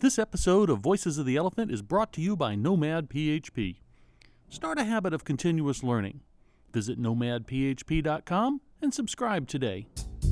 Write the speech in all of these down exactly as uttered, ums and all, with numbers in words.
This episode of Voices of the Elephant is brought to you by Nomad P H P. Start a habit of continuous learning. Visit nomad p h p dot com and subscribe today.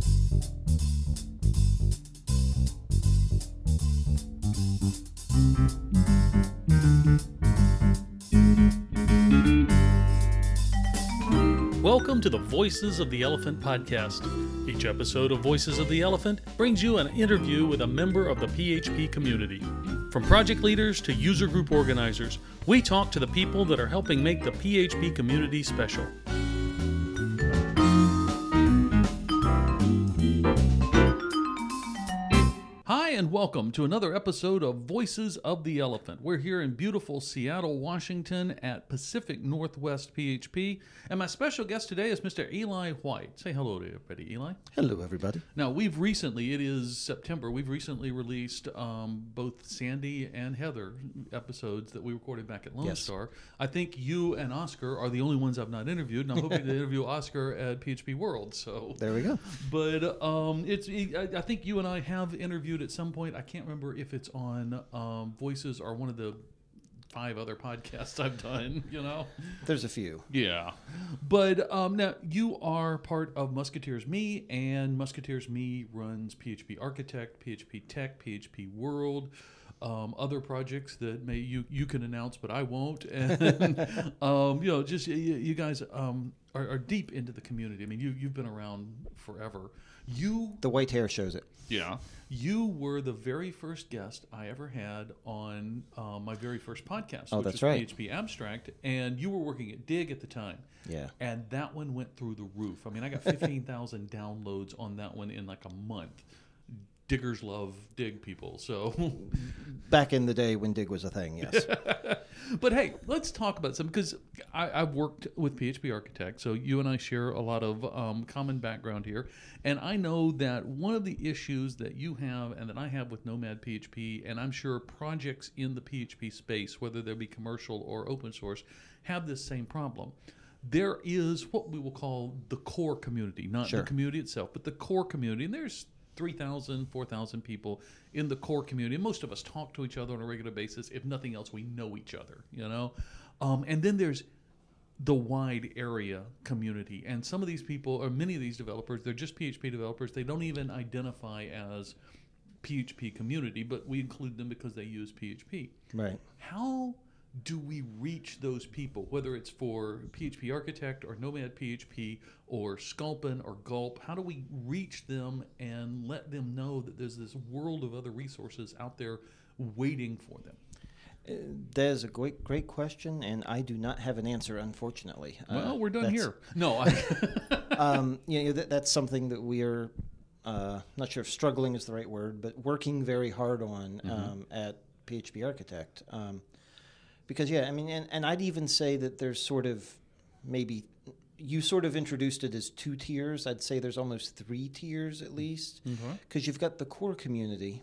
Welcome to the Voices of the Elephant podcast. Each episode of Voices of the Elephant brings you an interview with a member of the P H P community. From project leaders to user group organizers, we talk to the people that are helping make the P H P community special. Hi, and welcome to another episode of Voices of the Elephant. We're here in beautiful Seattle, Washington at Pacific Northwest P H P, and my special guest today is Mister Eli White. Say hello to everybody, Eli. Hello, everybody. Now, we've recently, it is September, we've recently released um, both Sandy and Heather episodes that we recorded back at Lone Yes. Star. I think you and Oscar are the only ones I've not interviewed, and I'm hoping to interview Oscar at P H P World. So, There we go. But um, it's I, I think you and I have interviewed at some point. I can't remember if it's on um, Voices or one of the five other podcasts I've done, you know? There's a few. Yeah. But um, now you are part of Musketeers Me, and Musketeers Me runs P H P Architect, P H P Tech, P H P World, um, other projects that may you, you can announce, but I won't. And, um, you know, just you, you guys um, are, are deep into the community. I mean, you, you've been around forever. You The white hair shows it. Yeah. You were the very first guest I ever had on uh, my very first podcast, Oh, which that's was right. P H P Abstract, and you were working at Dig at the time. Yeah. And that one went through the roof. I mean, I got fifteen thousand downloads on that one in like a month. Diggers love Dig people, so... Back in the day when Dig was a thing, yes. But hey, let's talk about some, because I've worked with P H P Architect, so you and I share a lot of um, common background here. And I know that one of the issues that you have and that I have with Nomad P H P, and I'm sure projects in the P H P space, whether they be commercial or open source, have this same problem. There is what we will call the core community, not Sure. the community itself, but the core community. And there's three thousand, four thousand people in the core community. And most of us talk to each other on a regular basis. If nothing else, we know each other, you know? Um, and then there's the wide area community. And some of these people, or many of these developers, they're just P H P developers. They don't even identify as P H P community, but we include them because they use P H P. Right. How do we reach those people, whether it's for P H P Architect or Nomad P H P or Sculpin or Gulp? How do we reach them and let them know that there's this world of other resources out there waiting for them? Uh, that is a great, great question, and I do not have an answer, unfortunately. Well, Uh, we're done that's- here. No, I, um, you know, that, that's something that we are, uh, not sure if struggling is the right word, but working very hard on um, Mm-hmm. at P H P Architect. Um, because, yeah, I mean, and, and I'd even say that there's sort of maybe, you sort of introduced it as two tiers. I'd say there's almost three tiers at least. Because you've got the core community,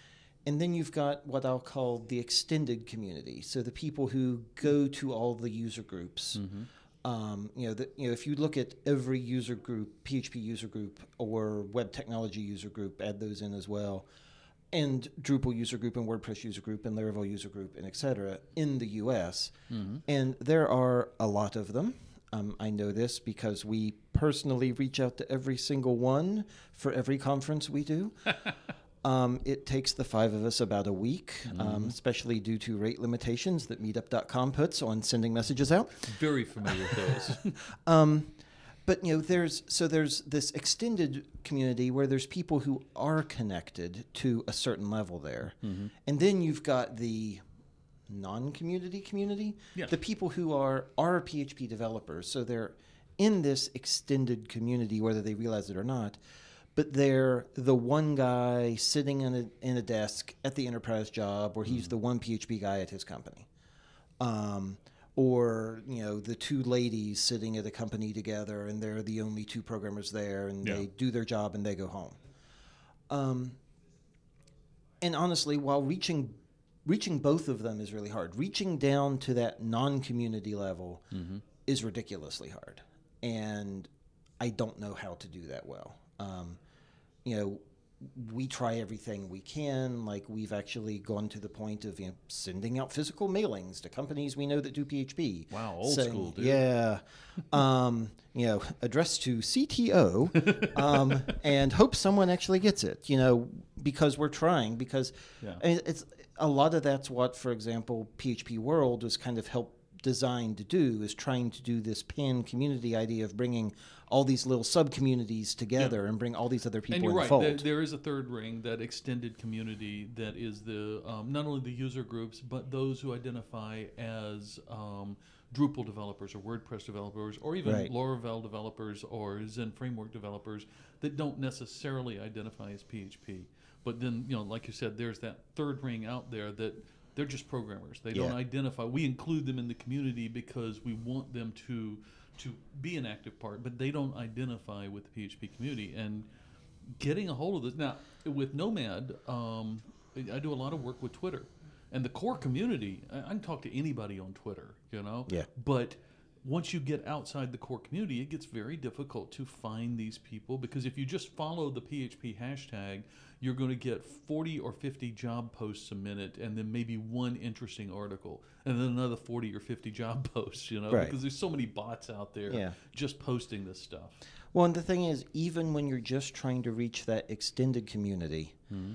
and then you've got what I'll call the extended community. So the people who go to all the user groups. Mm-hmm. Um, you know, the, you know, if you look at every user group, P H P user group or web technology user group, add those in as well, and Drupal user group and WordPress user group and Laravel user group and et cetera in the U S. Mm-hmm. And there are a lot of them. Um, I know this because we personally reach out to every single one for every conference we do. Um, it takes the five of us about a week, Mm-hmm. um, especially due to rate limitations that meetup dot com puts on sending messages out. Very familiar with those. Um, but you know, there's so there's this extended community where there's people who are connected to a certain level there, Mm-hmm. and then you've got the non-community community, Yes. the people who are are P H P developers, so they're in this extended community whether they realize it or not. But they're the one guy sitting in a in a desk at the enterprise job, where he's Mm-hmm. the one P H P guy at his company. Um, or, you know, the two ladies sitting at a company together, and they're the only two programmers there, and Yeah. they do their job and they go home. Um, and honestly, while reaching reaching both of them is really hard, reaching down to that non-community level Mm-hmm. is ridiculously hard. And I don't know how to do that well. Um, you know, we try everything we can. Like we've actually gone to the point of, you know, sending out physical mailings to companies we know that do P H P. Wow, old saying, school, dude. Yeah. um, you know, addressed to C T O um, and hope someone actually gets it, you know, because we're trying. Because Yeah. I mean, it's a lot of that's what, for example, P H P World was kind of helped designed to do, is trying to do this pan community idea of bringing all these little sub communities together yeah. and bring all these other people and you're in right. the fold. There, there is a third ring, that extended community that is the um, not only the user groups, but those who identify as um, Drupal developers or WordPress developers or even right. Laravel developers or Zen Framework developers that don't necessarily identify as P H P. But then, you know, like you said, there's that third ring out there that they're just programmers. They don't yeah. identify. We include them in the community because we want them to to be an active part, but they don't identify with the P H P community. And getting a hold of this now with Nomad, um, I do a lot of work with Twitter, and the core community. I, I can talk to anybody on Twitter, you know. Yeah. But once you get outside the core community, it gets very difficult to find these people, because if you just follow the P H P hashtag, you're going to get forty or fifty job posts a minute, and then maybe one interesting article, and then another forty or fifty job posts, you know, right. because there's so many bots out there yeah. just posting this stuff. Well, and the thing is, even when you're just trying to reach that extended community, mm-hmm.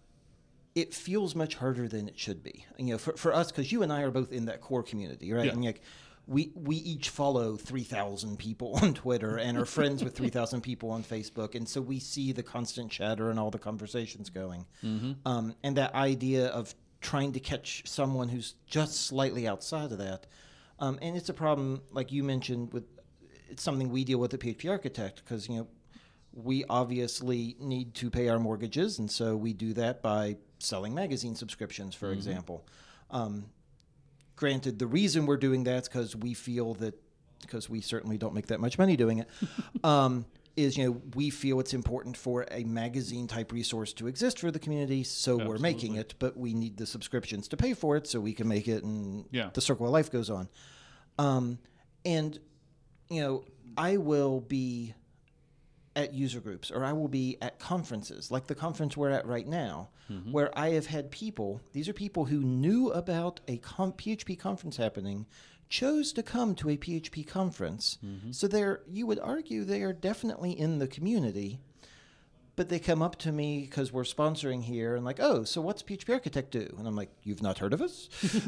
it feels much harder than it should be. You know, for, for us, because you and I are both in that core community, right? Yeah. And like, we we each follow three thousand people on Twitter and are friends with three thousand people on Facebook, and so we see the constant chatter and all the conversations going. Mm-hmm. Um, and that idea of trying to catch someone who's just slightly outside of that, um, and it's a problem, like you mentioned, with it's something we deal with at P H P Architect, because, you know, we obviously need to pay our mortgages, and so we do that by selling magazine subscriptions, for mm-hmm. example. Um, Granted, the reason we're doing that is because we feel that, because we certainly don't make that much money doing it, um, is, you know, we feel it's important for a magazine type resource to exist for the community, so Absolutely. We're making it, but we need the subscriptions to pay for it so we can make it, and yeah. the circle of life goes on. Um, and, you know, I will be at user groups, or I will be at conferences, like the conference we're at right now, mm-hmm. where I have had people, these are people who knew about a com- P H P conference happening, chose to come to a P H P conference. Mm-hmm. So they're, you would argue they are definitely in the community, but they come up to me because we're sponsoring here and like, oh, so what's P H P Architect do? And I'm like, you've not heard of us?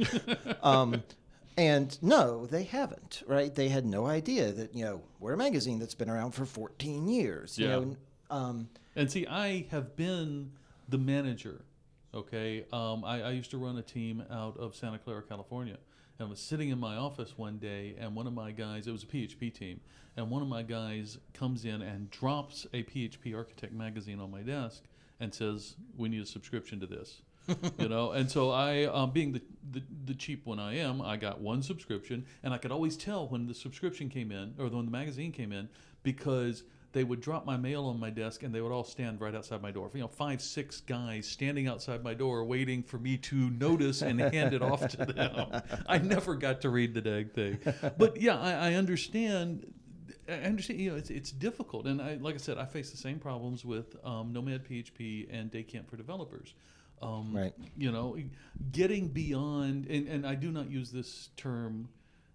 um, And no, they haven't, right? They had no idea that, you know, we're a magazine that's been around for fourteen years. You yeah. know, um, and see, I have been the manager, okay? Um, I, I used to run a team out of Santa Clara, California. And I was sitting in my office one day, and one of my guys, it was a P H P team, and one of my guys comes in and drops a P H P Architect magazine on my desk and says, we need a subscription to this. You know, and so I, um, being the, the the cheap one I am, I got one subscription, and I could always tell when the subscription came in, or when the magazine came in, because they would drop my mail on my desk, and they would all stand right outside my door. You know, five, six guys standing outside my door waiting for me to notice and hand it off to them. I never got to read the dang thing. But yeah, I, I understand. I understand, you know, it's it's difficult, and I, like I said, I face the same problems with um, Nomad P H P and Day Camp for Developers. Um, right. You know, getting beyond, and, and I do not use this term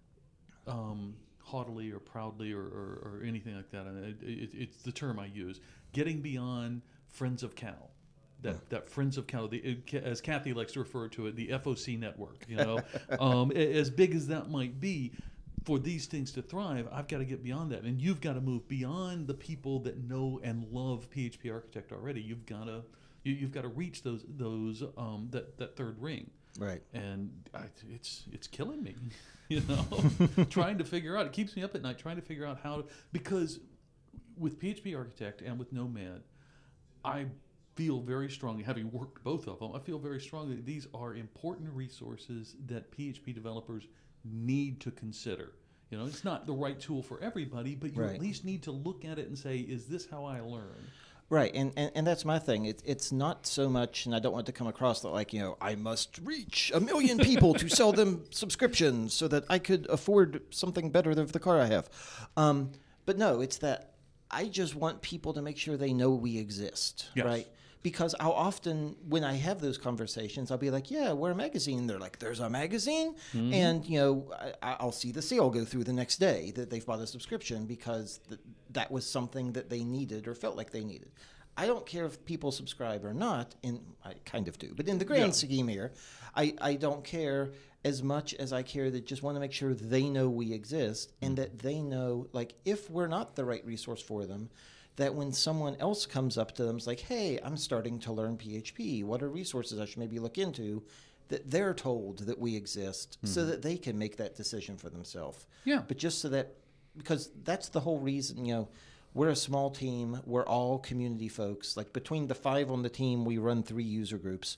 um, haughtily or proudly or, or, or anything like that. It, it, it's the term I use. Getting beyond Friends of Cal. That, mm. that Friends of Cal, the, it, as Kathy likes to refer to it, the F O C network. You know, um, as big as that might be, for these things to thrive, I've got to get beyond that. And you've got to move beyond the people that know and love P H P Architect already. You've got to You, you've got to reach those those um, that that third ring, right? And I, it's it's killing me, you know. Trying to figure out, it keeps me up at night trying to figure out how to, because with P H P Architect and with Nomad, I feel very strongly, having worked both of them, I feel very strongly that these are important resources that P H P developers need to consider. You know, it's not the right tool for everybody, but you right. at least need to look at it and say, is this how I learn? Right, and, and, and that's my thing. It's it's not so much, and I don't want it to come across that like, you know, I must reach a million people to sell them subscriptions so that I could afford something better than the car I have. Um, but no, it's that I just want people to make sure they know we exist, yes. right? because I'll often, when I have those conversations, I'll be like, yeah, we're a magazine. They're like, there's a magazine? Mm-hmm. And, you know, I, I'll see the sale go through the next day that they've bought a subscription because th- that was something that they needed or felt like they needed. I don't care if people subscribe or not, and I kind of do, but in the grand yeah. scheme here, I, I don't care as much as I care that just want to make sure they know we exist and mm-hmm. that they know, like, if we're not the right resource for them, that when someone else comes up to them, it's like, hey, I'm starting to learn P H P. What are resources I should maybe look into? That they're told that we exist mm-hmm. so that they can make that decision for themselves. Yeah. But just so that, because that's the whole reason, you know, we're a small team. We're all community folks. Like between the five on the team, we run three user groups.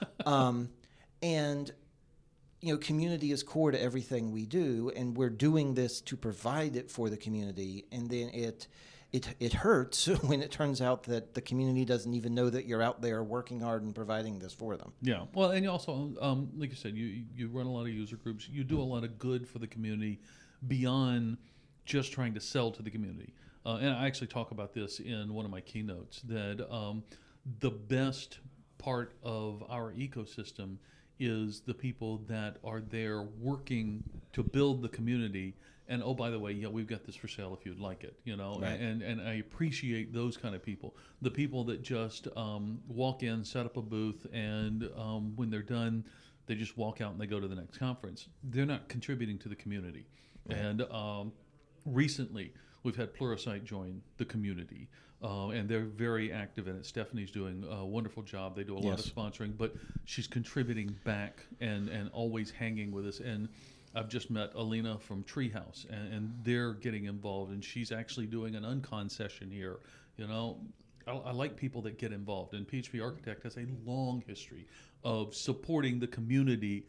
um, and, you know, community is core to everything we do. And we're doing this to provide it for the community. And then it... It it hurts when it turns out that the community doesn't even know that you're out there working hard and providing this for them. Yeah. Well, and you also, um, like you said, you you run a lot of user groups. You do a lot of good for the community beyond just trying to sell to the community. Uh, and I actually talk about this in one of my keynotes, that um, the best part of our ecosystem is the people that are there working to build the community. And oh, by the way, yeah, we've got this for sale if you'd like it, you know. Right. And and I appreciate those kind of people, the people that just um, walk in, set up a booth, and um, when they're done, they just walk out and they go to the next conference. They're not contributing to the community. Right. And um, recently, we've had Pluralsight join the community, uh, and they're very active in it. Stephanie's doing a wonderful job. They do a lot yes. of sponsoring, but she's contributing back and and always hanging with us. And I've just met Alina from Treehouse, and, and they're getting involved, and she's actually doing an uncon session here. You know, I, I like people that get involved, and P H P Architect has a long history of supporting the community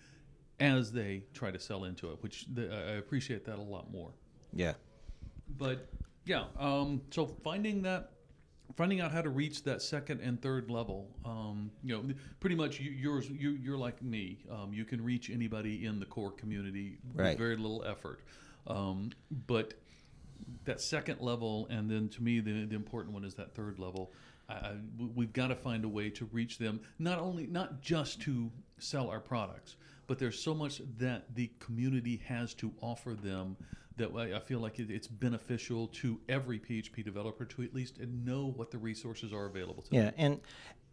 as they try to sell into it, which the, I appreciate that a lot more. Yeah. But yeah, um, so finding that. Finding out how to reach that second and third level, um, you know, pretty much you, yours, you, you're like me. Um, you can reach anybody in the core community right. with very little effort. Um, but that second level, and then to me, the, the important one is that third level. I, I, we've got to find a way to reach them, not only, not just to sell our products, but there's so much that the community has to offer them that I feel like it's beneficial to every P H P developer to at least know what the resources are available to yeah, them. Yeah, and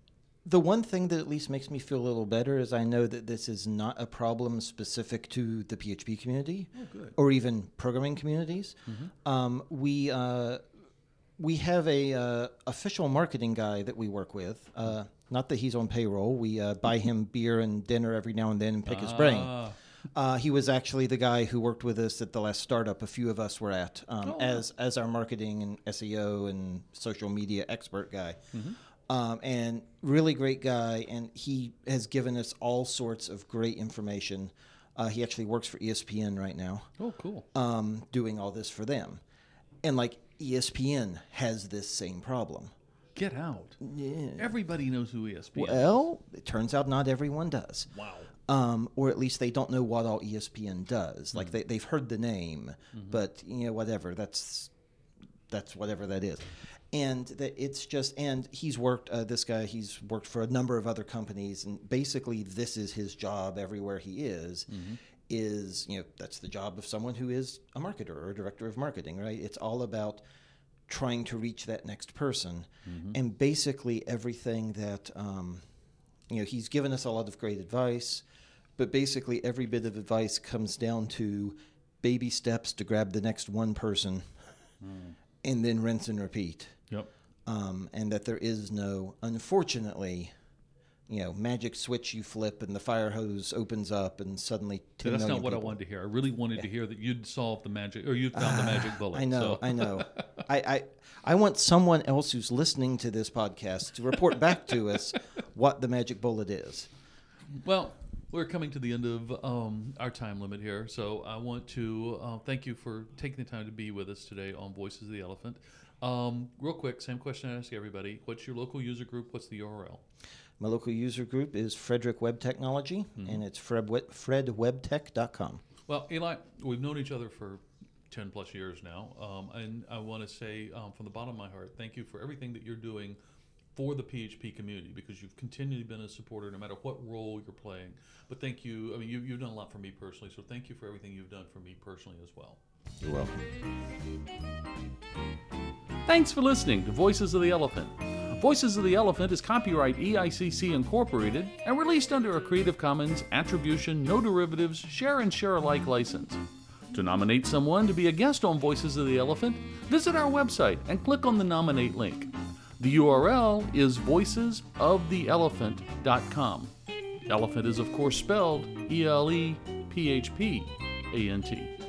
the one thing that at least makes me feel a little better is I know that this is not a problem specific to the P H P community oh, good. or even programming communities. Mm-hmm. Um, we uh, we have a uh, official marketing guy that we work with. Uh, not that he's on payroll. We uh, buy him beer and dinner every now and then and pick ah. his brain. Uh, he was actually the guy who worked with us at the last startup a few of us were at um, oh, as as our marketing and S E O and social media expert guy. Mm-hmm. Um, and really great guy, and he has given us all sorts of great information. Uh, he actually works for E S P N right now. Oh, cool. Um, doing all this for them. And like E S P N has this same problem. Get out. Yeah. Everybody knows who E S P N well, is. It turns out not everyone does. Wow. Um, or at least they don't know what all E S P N does. Like mm-hmm. they, they've heard the name, mm-hmm. but you know, whatever. That's that's whatever that is. And that it's just, and he's worked, uh, this guy, he's worked for a number of other companies, and basically this is his job everywhere he is, mm-hmm. is, you know, that's the job of someone who is a marketer or a director of marketing, right? It's all about trying to reach that next person. Mm-hmm. And basically everything that, um, you know, he's given us a lot of great advice, but basically every bit of advice comes down to baby steps to grab the next one person mm. and then rinse and repeat. Yep. Um, and that there is no, unfortunately, you know, magic switch you flip and the fire hose opens up and suddenly ten That's million not what people. I wanted to hear. I really wanted yeah. to hear that you'd solved the magic, or you'd found uh, the magic bullet. I know, so. I know. I, I I want someone else who's listening to this podcast to report back to us what the magic bullet is. Well, we're coming to the end of um, our time limit here, so I want to uh, thank you for taking the time to be with us today on Voices of the Elephant. Um, real quick, same question I ask everybody. What's your local user group? What's the U R L? My local user group is Frederick Web Technology, mm-hmm. and it's fred web tech dot com. Well, Eli, we've known each other for ten plus years now, um, and I want to say um, from the bottom of my heart, thank you for everything that you're doing for the P H P community, because you've continually been a supporter no matter what role you're playing. But thank you. I mean, you, you've done a lot for me personally, so thank you for everything you've done for me personally as well. You're welcome. Thanks for listening to Voices of the Elephant. Voices of the Elephant is copyright E I C C Incorporated and released under a Creative Commons Attribution, No Derivatives, Share and Share Alike license. To nominate someone to be a guest on Voices of the Elephant, visit our website and click on the Nominate link. The U R L is voices of the elephant dot com. Elephant is, of course, spelled E L E P H P A N T.